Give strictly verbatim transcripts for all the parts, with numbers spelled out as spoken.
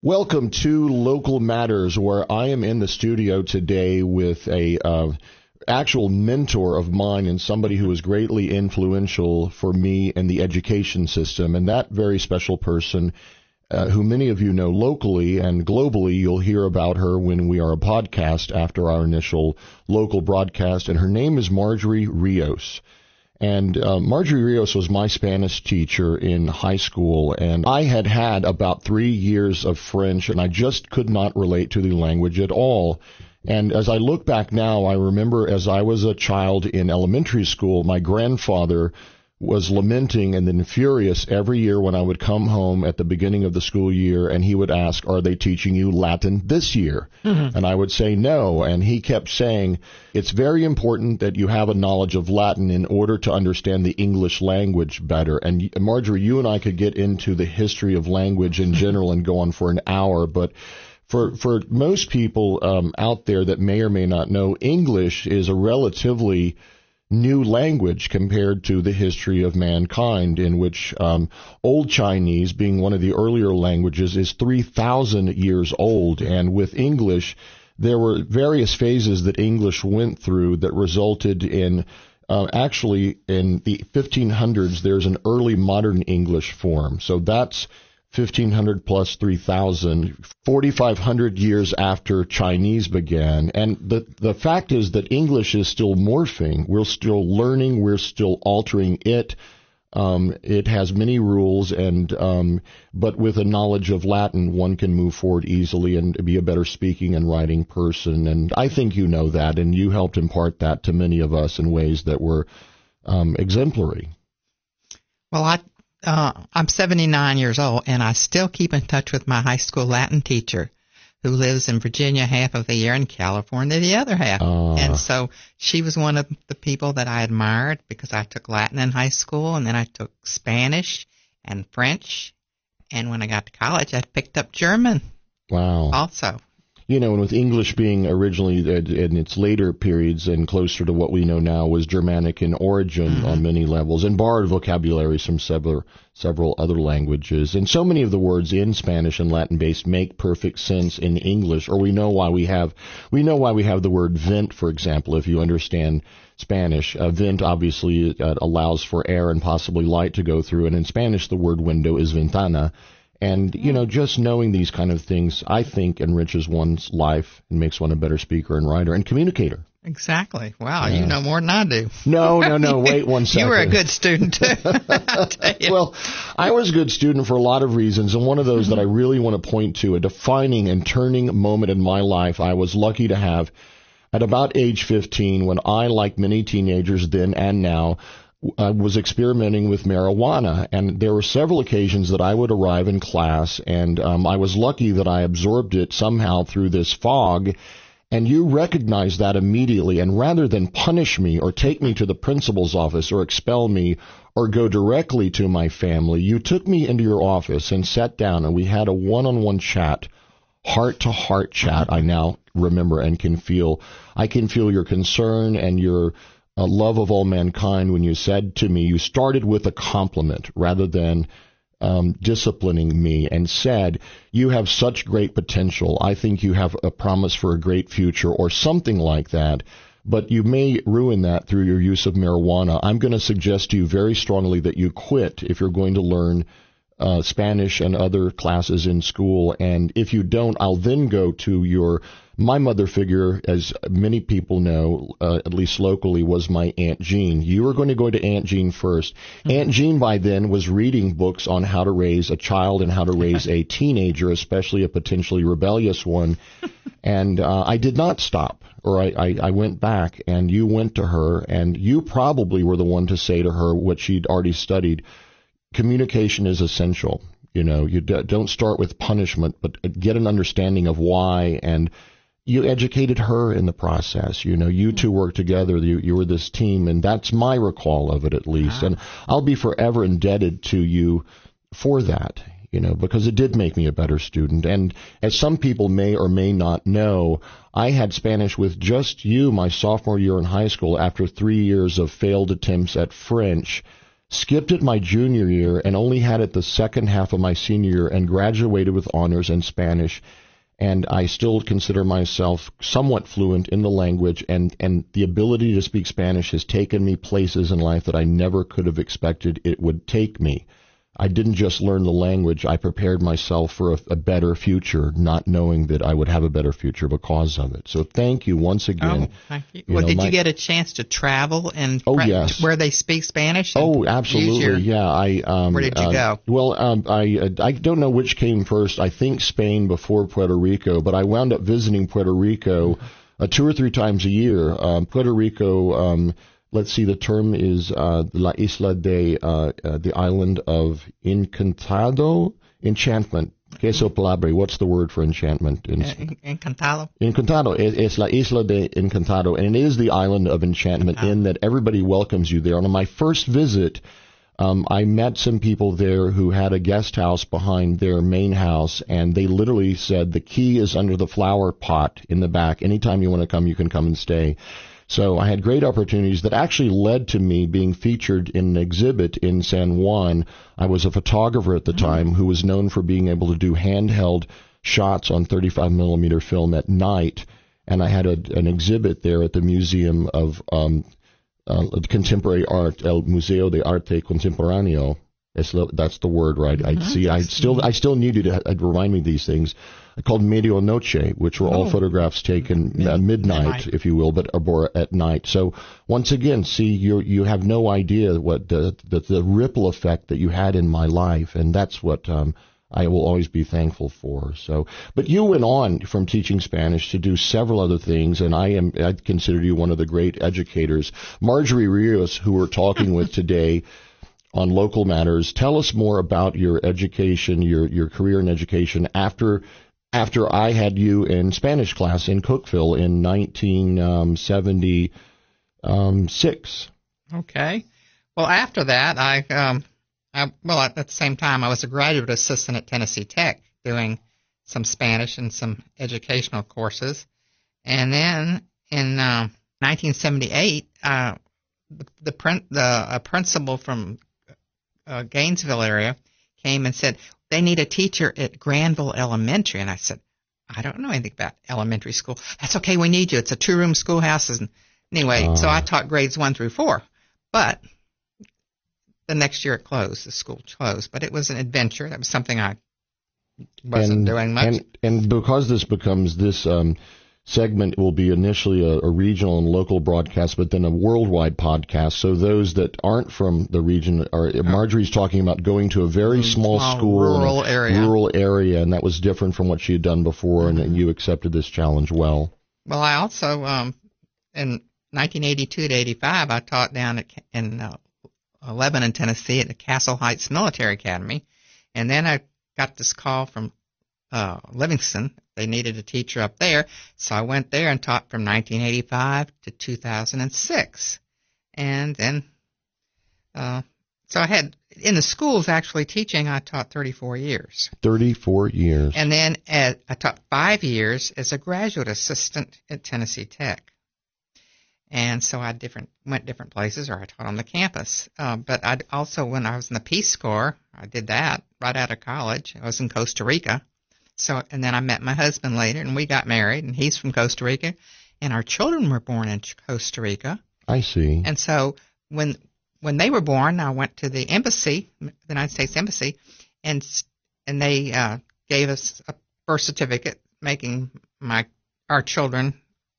Welcome to Local Matters, where I am in the studio today with a uh, actual mentor of mine and somebody who was greatly influential for me in the education system. And that very special person, uh, who many of you know locally and globally, you'll hear about her when we are a podcast after our initial local broadcast. And her name is Marjorie Rios. And uh, Marjorie Rios was my Spanish teacher in high school, and I had had about three years of French, and I just could not relate to the language at all. And as I look back now, I remember as I was a child in elementary school, my grandfather was lamenting and then furious every year when I would come home at the beginning of the school year, and he would ask, "Are they teaching you Latin this year?" Mm-hmm. And I would say no, and he kept saying, "It's very important that you have a knowledge of Latin in order to understand the English language better." And Marjorie, you and I could get into the history of language in general and go on for an hour, but for for most people um, out there that may or may not know, English is a relatively new language compared to the history of mankind, in which um, Old Chinese, being one of the earlier languages, is three thousand years old. And with English, there were various phases that English went through that resulted in, uh, actually, in the fifteen hundreds, there's an early modern English form. So that's fifteen hundred plus three thousand, forty-five hundred years after Chinese began. And the the fact is that English is still morphing. We're still learning. We're still altering it. Um, it has many rules, and um, but with a knowledge of Latin, one can move forward easily and be a better speaking and writing person. And I think you know that, and you helped impart that to many of us in ways that were um, exemplary. Well, I Uh, I'm seventy-nine years old, and I still keep in touch with my high school Latin teacher, who lives in Virginia half of the year and California the other half. Uh. And so she was one of the people that I admired, because I took Latin in high school, and then I took Spanish and French. And when I got to college, I picked up German. Wow. Also. You know, and with English being originally in its later periods and closer to what we know now, was Germanic in origin mm-hmm. on many levels, and borrowed vocabularies from several several other languages. And so many of the words in Spanish and Latin based make perfect sense in English, or we know why we have we know why we have the word vent, for example, if you understand Spanish. Uh, vent obviously uh, allows for air and possibly light to go through, and in Spanish the word window is ventana. And, you know, just knowing these kind of things, I think, enriches one's life and makes one a better speaker and writer and communicator. Exactly. Wow, yeah. You know more than I do. No, no, no, wait one second. You were a good student, too. Well, I was a good student for a lot of reasons, and one of those mm-hmm. that I really want to point to, a defining and turning moment in my life I was lucky to have at about age fifteen, when I, like many teenagers then and now, I was experimenting with marijuana, and there were several occasions that I would arrive in class, and um, I was lucky that I absorbed it somehow through this fog, and you recognized that immediately, and rather than punish me or take me to the principal's office or expel me or go directly to my family, you took me into your office and sat down, and we had a one-on-one chat, heart-to-heart chat, I now remember and can feel. I can feel your concern and your Uh, love of all mankind when you said to me, you started with a compliment rather than um, disciplining me, and said, "You have such great potential. I think you have a promise for a great future," or something like that. But you may ruin that through your use of marijuana. I'm going to suggest to you very strongly that you quit if you're going to learn uh, Spanish and other classes in school. And if you don't, I'll then go to your My mother figure, as many people know, uh, at least locally, was my Aunt Jean. You were going to go to Aunt Jean first. Mm-hmm. Aunt Jean, by then, was reading books on how to raise a child and how to raise a teenager, especially a potentially rebellious one. And uh, I did not stop, or I, I, I went back, and you went to her, and you probably were the one to say to her what she'd already studied. Communication is essential. You know, you d- don't start with punishment, but get an understanding of why, and you educated her in the process. You know, you two worked together. You, you were this team, and that's my recall of it, at least. Wow. And I'll be forever indebted to you for that, you know, because it did make me a better student. And as some people may or may not know, I had Spanish with just you my sophomore year in high school after three years of failed attempts at French. skipped it my junior year, and only had it the second half of my senior year, and graduated with honors in Spanish. And I still consider myself somewhat fluent in the language, and, and the ability to speak Spanish has taken me places in life that I never could have expected it would take me. I didn't just learn the language, I prepared myself for a, a better future, not knowing that I would have a better future because of it. So thank you once again. Oh, thank you. you well, know, did my, you get a chance to travel and oh, yes. where they speak Spanish? Oh, absolutely, your, yeah. I um, Where did you uh, go? Well, um, I uh, I don't know which came first. I think Spain before Puerto Rico, but I wound up visiting Puerto Rico uh, two or three times a year. Um, Puerto Rico... Um, Let's see, the term is uh, La Isla de, uh, uh, the island of Encantado, enchantment. Queso palabra, what's the word for enchantment? In, Encantado. Encantado. Es la Isla de Encantado, and it is the island of enchantment oh. in that everybody welcomes you there. And on my first visit, um, I met some people there who had a guest house behind their main house, and they literally said the key is under the flower pot in the back. Anytime you want to come, you can come and stay. So I had great opportunities that actually led to me being featured in an exhibit in San Juan. I was a photographer at the mm-hmm. time who was known for being able to do handheld shots on thirty-five millimeter film at night, and I had a, an exhibit there at the Museum of um, uh, Contemporary Art, El Museo de Arte Contemporáneo. That's the word, right? Mm-hmm. I see. I still, I still need you to uh, remind me of these things. Called Medianoche, which were all oh. photographs taken Mid- uh, midnight, midnight, if you will, but or at night. So once again, see, you you have no idea what the, the the ripple effect that you had in my life, and that's what um, I will always be thankful for. So, but you went on from teaching Spanish to do several other things, and I am I consider you one of the great educators. Marjorie Rios, who we're talking with today on Local Matters, tell us more about your education, your your career in education after. After I had you in Spanish class in Cookeville in nineteen seventy-six. Okay. Well, after that, I, um, I well, at the same time, I was a graduate assistant at Tennessee Tech doing some Spanish and some educational courses. And then in uh, nineteen seventy-eight, uh, the the, print, the a principal from uh, Gainesville area came and said, they need a teacher at Granville Elementary. And I said, I don't know anything about elementary school. That's okay, we need you. It's a two-room schoolhouse. And anyway, uh. so I taught grades one through four. But the next year it closed, the school closed. But it was an adventure. That was something I wasn't and, doing much. And, and because this becomes this um, segment will be initially a, a regional and local broadcast, but then a worldwide podcast. So those that aren't from the region are, Marjorie's talking about going to a very small, small school rural in a area. rural area, and that was different from what she had done before, mm-hmm. and you accepted this challenge well. Well, I also, um, in nineteen eighty-two to eighty-five, I taught down at, in uh, Lebanon, Tennessee at the Castle Heights Military Academy, and then I got this call from uh, Livingston. They needed a teacher up there, so I went there and taught from nineteen eighty-five to two thousand six. And then, uh, so I had, in the schools actually teaching, I taught thirty-four years. thirty-four years. And then at, I taught five years as a graduate assistant at Tennessee Tech. And so I different went different places, or I taught on the campus. Uh, but I also, when I was in the Peace Corps, I did that right out of college. I was in Costa Rica. So, and then I met my husband later, and we got married, and he's from Costa Rica, and our children were born in Costa Rica. I see. And so when when they were born, I went to the embassy, the United States Embassy, and and they uh, gave us a birth certificate making my our children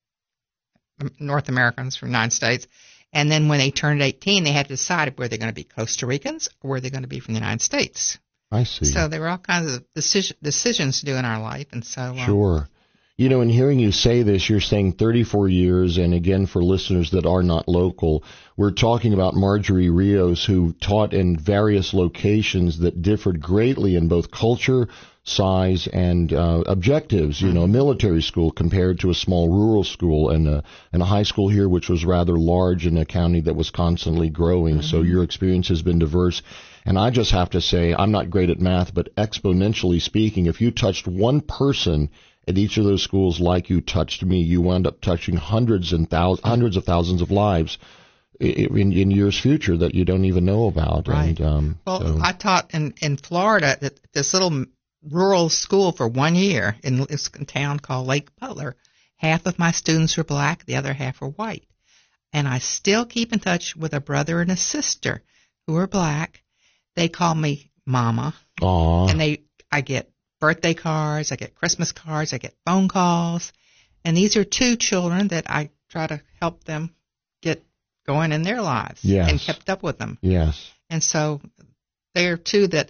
North Americans from the United States. And then when they turned eighteen, they had to decide were they going to be Costa Ricans or were they going to be from the United States. I see. So there were all kinds of decision, decisions to do in our life, and so um, sure. You know, in hearing you say this, you're saying thirty-four years, and again, for listeners that are not local, we're talking about Marjorie Rios, who taught in various locations that differed greatly in both culture, size, and uh, objectives. You know, a military school compared to a small rural school, and a, and a high school here, which was rather large in a county that was constantly growing. Mm-hmm. So your experience has been diverse. And I just have to say, I'm not great at math, but exponentially speaking, if you touched one person at each of those schools like you touched me, you wound up touching hundreds and thousands, hundreds of thousands of lives. in, in years future that you don't even know about. Right. And, um, well, so. I taught in, in Florida at this little rural school for one year in this town called Lake Butler. Half of my students were black, the other half were white. And I still keep in touch with a brother and a sister who are black. They call me Mama. Aww. And they, I get birthday cards, I get Christmas cards, I get phone calls. And these are two children that I try to help them get going in their lives. Yes. And kept up with them. Yes. And so they're two that,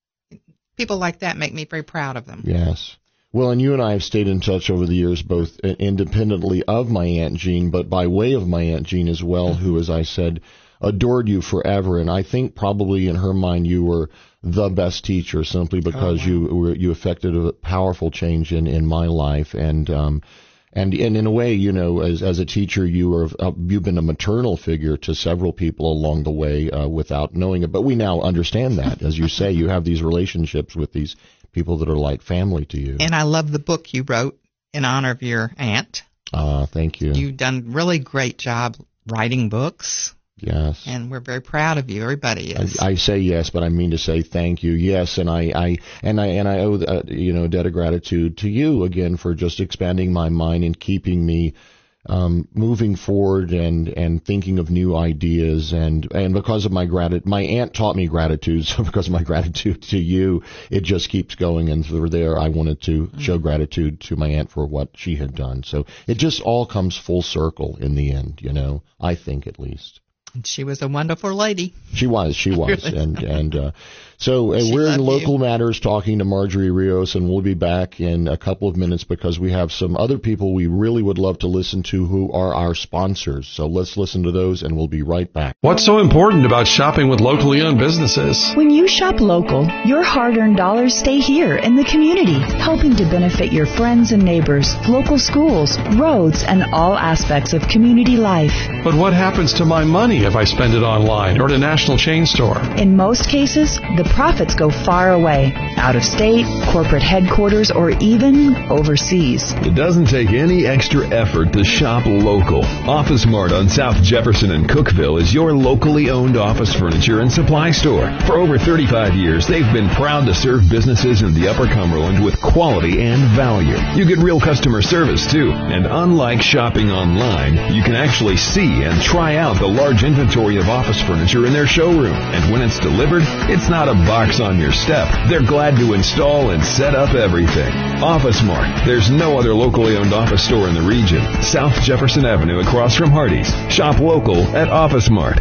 people like that make me very proud of them. Yes. Well, and you and I have stayed in touch over the years, both independently of my Aunt Jean, but by way of my Aunt Jean as well, mm-hmm. who, as I said, adored you forever. And I think probably in her mind you were the best teacher simply because oh, wow. you were, you affected a powerful change in, in my life. And, um, and, and in a way, you know, as, as a teacher, you are, uh, you've been a maternal figure to several people along the way, uh, without knowing it. But we now understand that. As you say, you have these relationships with these people that are like family to you. And I love the book you wrote in honor of your aunt. Ah, uh, thank you. You've done a really great job writing books. Yes. And we're very proud of you. Everybody is. I, I say yes, but I mean to say thank you. Yes, and I, I and I and I owe uh, you know a debt of gratitude to you again for just expanding my mind and keeping me um, moving forward and, and thinking of new ideas. And, and because of my gratitude, my aunt taught me gratitude, so because of my gratitude to you, it just keeps going. And through there, I wanted to show gratitude to my aunt for what she had done. So it just all comes full circle in the end, you know, I think at least. And she was a wonderful lady. She was, she was. and and uh, so uh, we're in Local you. Matters talking to Marjorie Rios, and we'll be back in a couple of minutes because we have some other people we really would love to listen to who are our sponsors. So let's listen to those, and we'll be right back. What's so important about shopping with locally owned businesses? When you shop local, your hard-earned dollars stay here in the community, helping to benefit your friends and neighbors, local schools, roads, and all aspects of community life. But what happens to my money if I spend it online or at a national chain store? In most cases, the profits go far away, out of state, corporate headquarters, or even overseas. It doesn't take any extra effort to shop local. Office Mart on South Jefferson and Cookville is your locally owned office furniture and supply store. For over thirty-five years, they've been proud to serve businesses in the Upper Cumberland with quality and value. You get real customer service, too. And unlike shopping online, you can actually see and try out the large inventory of office furniture in their showroom. And when it's delivered, it's not a box on your step. They're glad to install and set up everything. Office Mart. There's no other locally owned office store in the region. South Jefferson Avenue across from Hardee's. Shop local at Office Mart.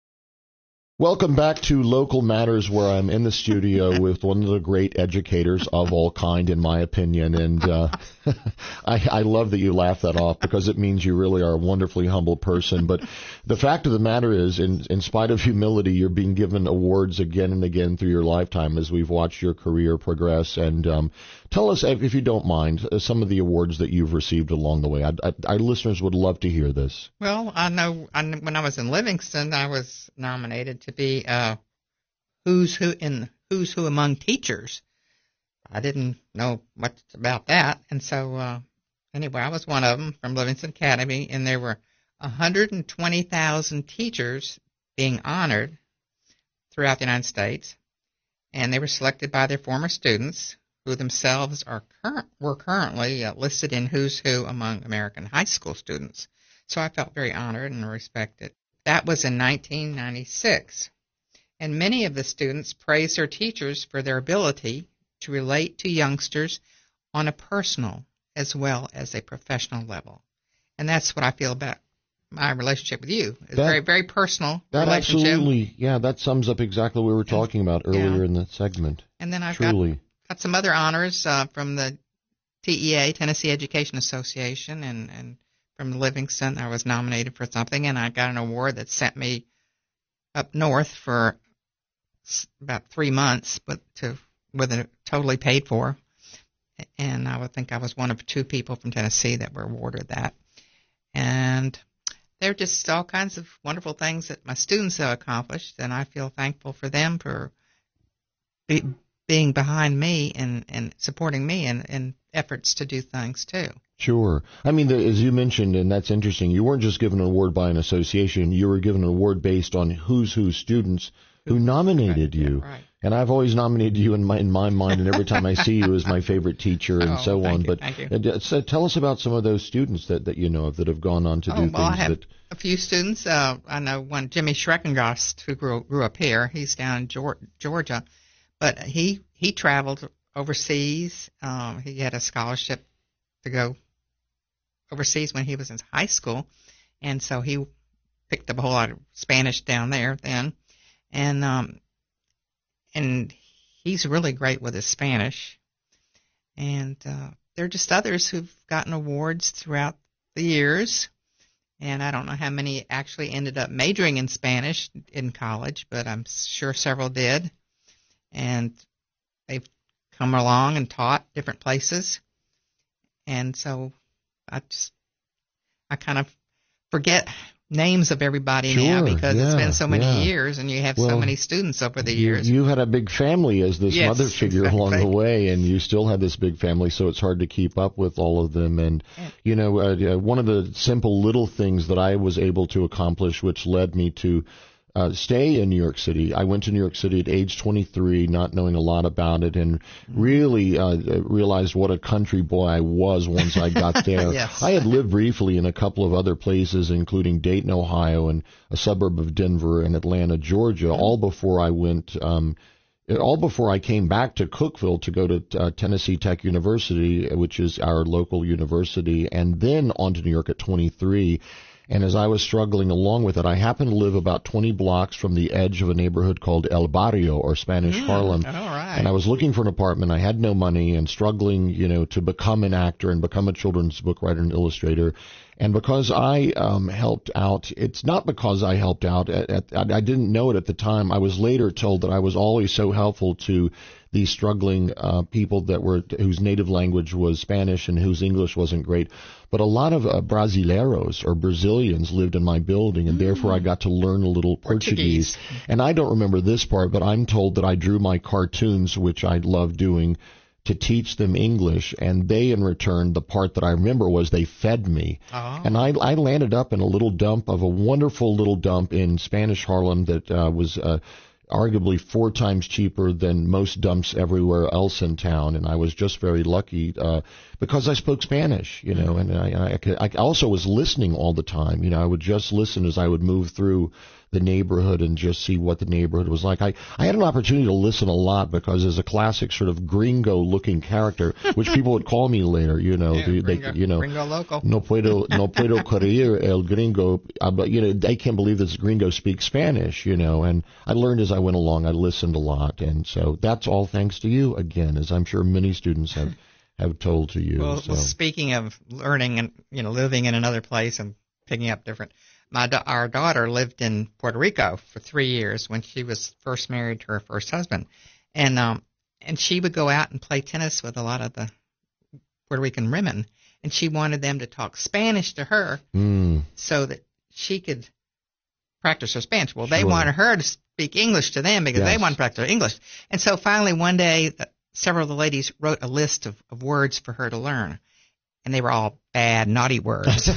Welcome back to Local Matters, where I'm in the studio with one of the great educators of all kind, in my opinion. And uh, I, I love that you laugh that off because it means you really are a wonderfully humble person. But the fact of the matter is, in, in spite of humility, you're being given awards again and again through your lifetime as we've watched your career progress. And um, tell us, if you don't mind, some of the awards that you've received along the way. I, I, our listeners would love to hear this. Well, I know I, when I was in Livingston, I was nominated to be uh, who's who in who's who among teachers. I didn't know much about that, and so uh, anyway, I was one of them from Livingston Academy, and there were one hundred twenty thousand teachers being honored throughout the United States, and they were selected by their former students, who themselves are current were currently uh, listed in who's who among American high school students. So I felt very honored and respected. That was in nineteen ninety-six, and many of the students praised their teachers for their ability to relate to youngsters on a personal as well as a professional level. And that's what I feel about my relationship with you. It's a very, very personal that relationship. Absolutely, yeah, that sums up exactly what we were talking about earlier yeah. in the segment. And then I've Truly. got, got some other honors uh, from the T E A, Tennessee Education Association, and, and from Livingston. I was nominated for something, and I got an award that sent me up north for about three months, but to with it totally paid for. And I would think I was one of two people from Tennessee that were awarded that. And they're just all kinds of wonderful things that my students have accomplished, and I feel thankful for them for be, being behind me and, and supporting me in, in efforts to do things too. Sure. I mean, the, as you mentioned, and that's interesting, you weren't just given an award by an association. You were given an award based on who's who students who nominated you. Right. And I've always nominated you in my in my mind, and every time I see you as my favorite teacher and oh, so thank on. You, but thank you. Uh, so tell us about some of those students that, that you know of that have gone on to oh, do well, things I have that. A few students. Uh, I know one, Jimmy Schreckengast, who grew grew up here. He's down in Georgia, but he he traveled overseas. Um, he had a scholarship to go overseas when he was in high school, and so he picked up a whole lot of Spanish down there then, and um, and he's really great with his Spanish. And uh, there are just others who've gotten awards throughout the years. And I don't know how many actually ended up majoring in Spanish in college, but I'm sure several did. And they've come along and taught different places. And so I just, I kind of forget names of everybody sure, now because yeah, it's been so many yeah. years and you have well, so many students over the years. You, you had a big family as this yes, mother figure exactly. along the way, and you still had this big family, so it's hard to keep up with all of them. And, yeah. you know, uh, one of the simple little things that I was able to accomplish, which led me to Uh, stay in New York City. I went to New York City at age twenty-three, not knowing a lot about it, and really uh, realized what a country boy I was once I got there. yes. I had lived briefly in a couple of other places, including Dayton, Ohio, and a suburb of Denver and Atlanta, Georgia, mm-hmm. all before I went, um, all before I came back to Cookeville to go to uh, Tennessee Tech University, which is our local university, and then on to New York at twenty-three. And as I was struggling along with it, I happened to live about twenty blocks from the edge of a neighborhood called El Barrio, or Spanish mm, Harlem. All right. And I was looking for an apartment. I had no money and struggling, you know, to become an actor and become a children's book writer and illustrator. And because I um, helped out, it's not because I helped out. At, at, I didn't know it at the time. I was later told that I was always so helpful to these struggling uh, people that were whose native language was Spanish and whose English wasn't great. But a lot of uh, Brasileiros or Brazilians lived in my building, and mm. therefore I got to learn a little Portuguese. Portuguese. And I don't remember this part, but I'm told that I drew my cartoons, which I love doing, to teach them English, and they in return, the part that I remember was they fed me. Oh. And I, I landed up in a little dump of a wonderful little dump in Spanish Harlem that uh, was uh, arguably four times cheaper than most dumps everywhere else in town, and I was just very lucky uh, because I spoke Spanish, you know, mm-hmm. and I, I, could, I also was listening all the time. You know, I would just listen as I would move through the neighborhood and just see what the neighborhood was like. I, I had an opportunity to listen a lot because as a classic sort of gringo-looking character, which people would call me later, you know, yeah, they, gringo, they, you know, gringo local. no puedo, no puedo creer el gringo, uh, but you know, they can't believe this gringo speaks Spanish, you know, and I learned as I went along. I listened a lot, and so that's all thanks to you again, as I'm sure many students have have told to you. Well, so. well speaking of learning and you know living in another place and picking up different. My da- our daughter lived in Puerto Rico for three years when she was first married to her first husband, and um and she would go out and play tennis with a lot of the Puerto Rican women, and she wanted them to talk Spanish to her mm. so that she could practice her Spanish. Well, they Sure. wanted her to speak English to them because Yes. they wanted to practice English, and so finally one day uh, several of the ladies wrote a list of, of words for her to learn. And they were all bad, naughty words,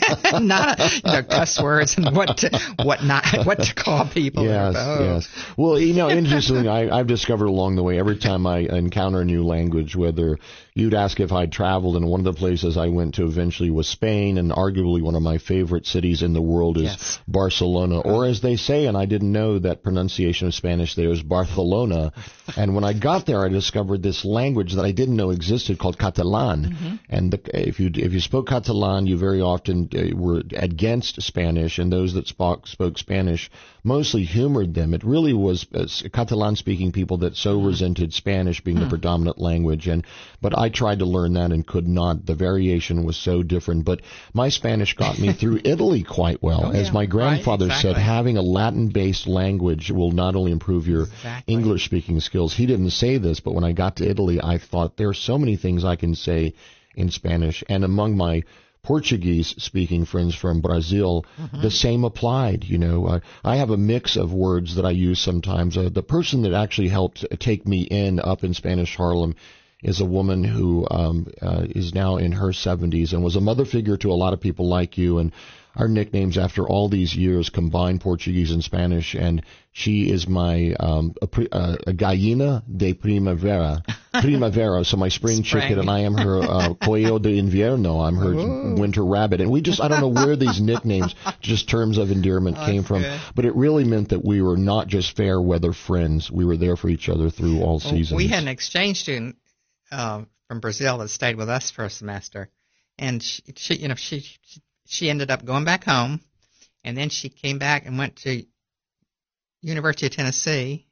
not you know, cuss words and what to what not what to call people. Yes, oh. yes. Well, you know, interestingly, I, I've discovered along the way, every time I encounter a new language, whether you'd ask if I'd traveled, and one of the places I went to eventually was Spain, and arguably one of my favorite cities in the world is Yes. Barcelona, or as they say, and I didn't know that pronunciation of Spanish there is Barcelona. And when I got there, I discovered this language that I didn't know existed called Catalan. Mm-hmm. And the, if you if you spoke Catalan, you very often uh, were against Spanish, and those that spoke spoke Spanish mostly humored them. It really was uh, Catalan-speaking people that so resented Spanish being Hmm. the predominant language. And but I tried to learn that and could not. The variation was so different. But my Spanish got me through Italy quite well. Oh, As yeah. my grandfather Right, exactly. said, having a Latin-based language will not only improve your Exactly. English-speaking skills. He didn't say this, but when I got to Italy, I thought there are so many things I can say in Spanish. And among my Portuguese-speaking friends from Brazil, mm-hmm. the same applied. You know, uh, I have a mix of words that I use sometimes. Uh, the person that actually helped take me in up in Spanish Harlem is a woman who um, uh, is now in her seventies and was a mother figure to a lot of people like you. And our nicknames after all these years combine Portuguese and Spanish, and she is my um, a, uh, a gallina de primavera, primavera, so my spring, spring. chicken, and I am her uh, coelho de invierno. I'm her Ooh. winter rabbit. And we just, I don't know where these nicknames, just terms of endearment, oh, came from, good. But it really meant that we were not just fair weather friends. We were there for each other through all well, seasons. We had an exchange student uh, from Brazil that stayed with us for a semester, and she, she you know, she, she She ended up going back home, and then she came back and went to University of Tennessee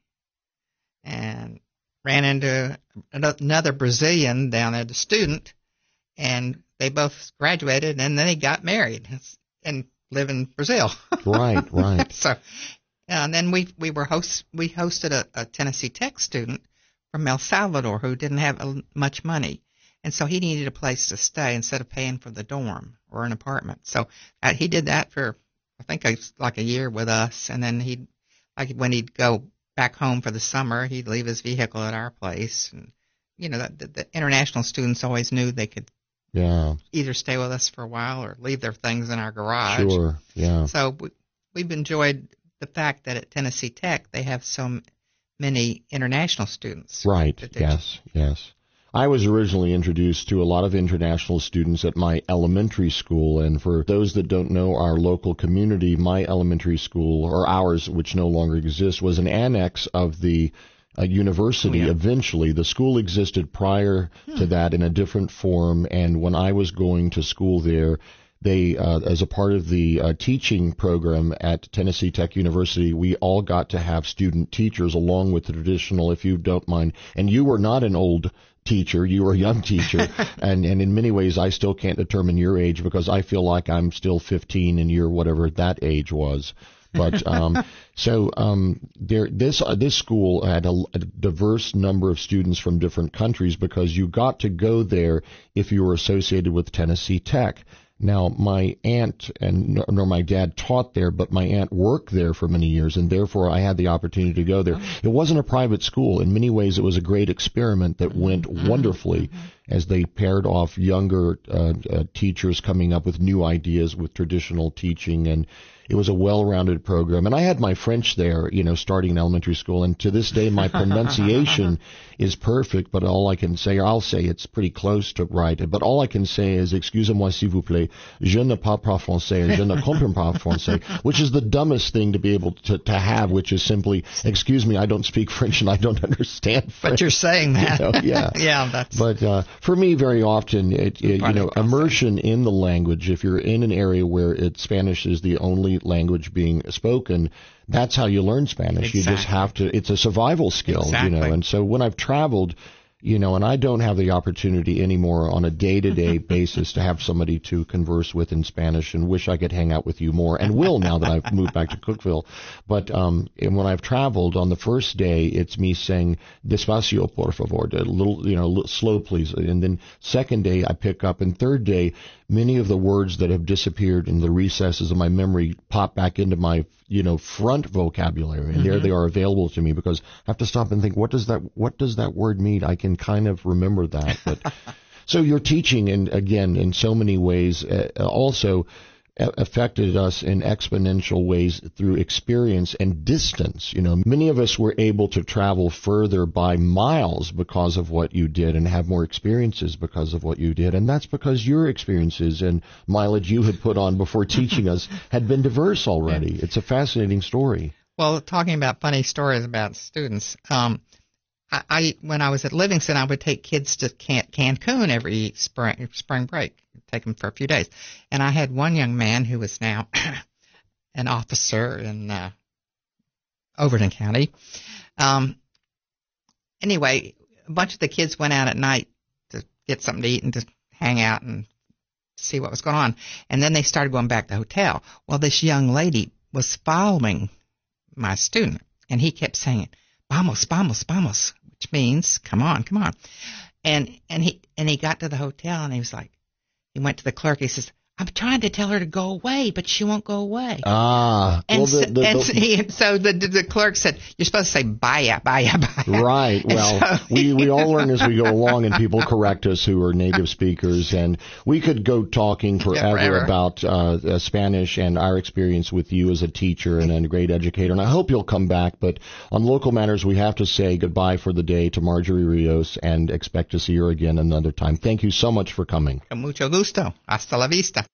and ran into another Brazilian down there, the student, and they both graduated, and then they got married and live in Brazil. Right, right. So, and then we we were host we hosted a, a Tennessee Tech student from El Salvador who didn't have much money. And so he needed a place to stay instead of paying for the dorm or an apartment. So uh, he did that for, I think, a, like a year with us. And then he'd, like when he'd go back home for the summer, he'd leave his vehicle at our place. And, you know, the, the international students always knew they could yeah. either stay with us for a while or leave their things in our garage. Sure, yeah. So we, we've enjoyed the fact that at Tennessee Tech they have so many international students. Right, yes, yes. I was originally introduced to a lot of international students at my elementary school, and for those that don't know our local community, my elementary school, or ours, which no longer exists, was an annex of the uh, university. Oh, yeah. Eventually. The school existed prior hmm. to that in a different form, and when I was going to school there, they, uh, as a part of the uh, teaching program at Tennessee Tech University, we all got to have student teachers along with the traditional, if you don't mind, and you were not an old teacher, you were a young teacher, and, and in many ways I still can't determine your age because I feel like I'm still fifteen and you're whatever that age was. But um, so um, there, this uh, this school had a, a diverse number of students from different countries because you got to go there if you were associated with Tennessee Tech. Now, my aunt and nor my dad taught there, but my aunt worked there for many years, and therefore I had the opportunity to go there. Oh. It wasn't a private school. In many ways, it was a great experiment that went mm-hmm. wonderfully mm-hmm. as they paired off younger uh, uh, teachers coming up with new ideas with traditional teaching, and it was a well-rounded program. And I had my French there, you know, starting in elementary school, and to this day my pronunciation is perfect, but all I can say, or I'll say it's pretty close to right, but all I can say is, excusez-moi s'il vous plaît, je ne parle pas français, je ne comprends pas français, which is the dumbest thing to be able to, to have, which is simply, excuse me, I don't speak French and I don't understand French. But you're saying that. You know, yeah. yeah, that's... But uh, for me, very often, it, it, you know, immersion in the language, if you're in an area where it, Spanish is the only language being spoken, that's how you learn Spanish. Exactly. You just have to, it's a survival skill, exactly. you know. And so when I've traveled, you know, and I don't have the opportunity anymore on a day-to-day basis to have somebody to converse with in Spanish, and wish I could hang out with you more, and will now that I've moved back to Cookeville. But um, and when I've traveled, on the first day, it's me saying, despacio, por favor, a little, you know, a little slow, please. And then second day, I pick up, and third day, many of the words that have disappeared in the recesses of my memory pop back into my, you know, front vocabulary, and mm-hmm. there they are available to me, because I have to stop and think, what does that, what does that word mean? I can kind of remember that. But so your teaching, and again, in so many ways, uh, also affected us in exponential ways through experience and distance. You know, many of us were able to travel further by miles because of what you did, and have more experiences because of what you did. And that's because your experiences and mileage you had put on before teaching us had been diverse already. Yeah. It's a fascinating story. Well, talking about funny stories about students, um, I, I when I was at Livingston, I would take kids to Can- Cancun every spring spring break, take them for a few days. And I had one young man who was now an officer in uh, Overton County. Um, anyway, a bunch of the kids went out at night to get something to eat and to hang out and see what was going on. And then they started going back to the hotel. Well, this young lady was following my student, and he kept saying, vamos, vamos, vamos, which means, come on, come on. And and he and he got to the hotel, and he was like, he went to the clerk. He says, I'm trying to tell her to go away, but she won't go away. Ah. And, well, so, the, the, and, the, and so the the clerk said, you're supposed to say, baya, baya, baya. Right. Well, so, we, we all learn as we go along, and people correct us who are native speakers. And we could go talking forever, yeah, forever. about uh, uh, Spanish and our experience with you as a teacher and a great educator. And I hope you'll come back. But on Local Matters, we have to say goodbye for the day to Marjorie Rios and expect to see her again another time. Thank you so much for coming. Con mucho gusto. Hasta la vista.